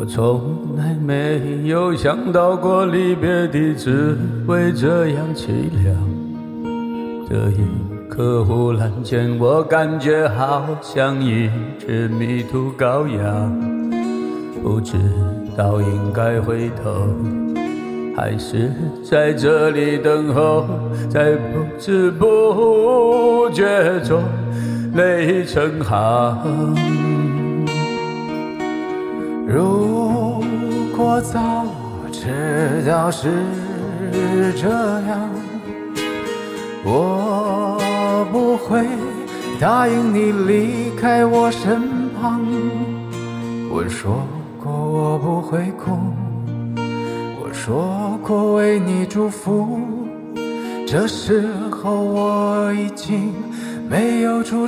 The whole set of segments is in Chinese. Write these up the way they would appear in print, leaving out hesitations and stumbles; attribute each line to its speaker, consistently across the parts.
Speaker 1: 我从来没有想到过离别的滋味这样凄凉。这一刻忽然间，我感觉好像一只迷途羔羊，不知道应该回头，还是在这里等候，在不知不觉中泪成行。如果早知道是这样，我不会答应你离开我身旁。我说过我不会哭，我说过为你祝福，这时候我已经没有主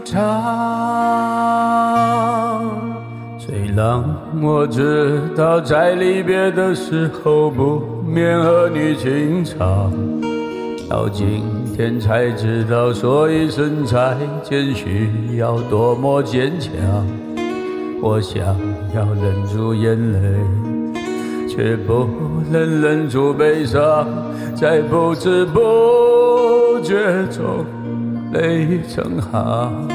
Speaker 1: 张。虽然我知道在离别的时候不免和你轻唱，到今天才知道说一声再见需要多么坚强。我想要忍住眼泪，却不能忍住悲伤，在不知不觉中泪成行。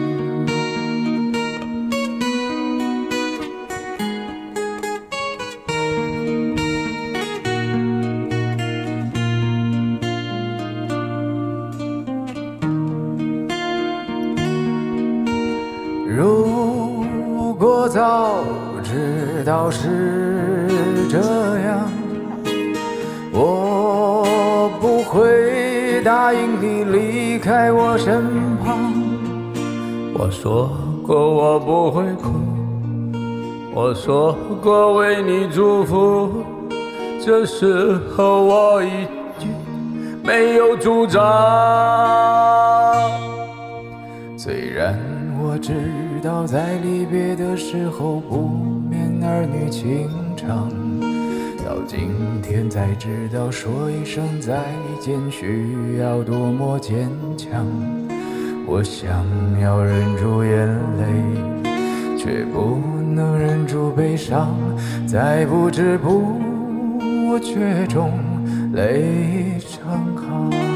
Speaker 1: 如果早知道是这样，我不会答应你离开我身旁。我说过我不会哭，我说过为你祝福，这时候我已经没有主张。虽然我知道在离别的时候不免儿女情长，到今天才知道说一声再见需要多么坚强。我想要忍住眼泪，却不能忍住悲伤，在不知不觉中泪成行。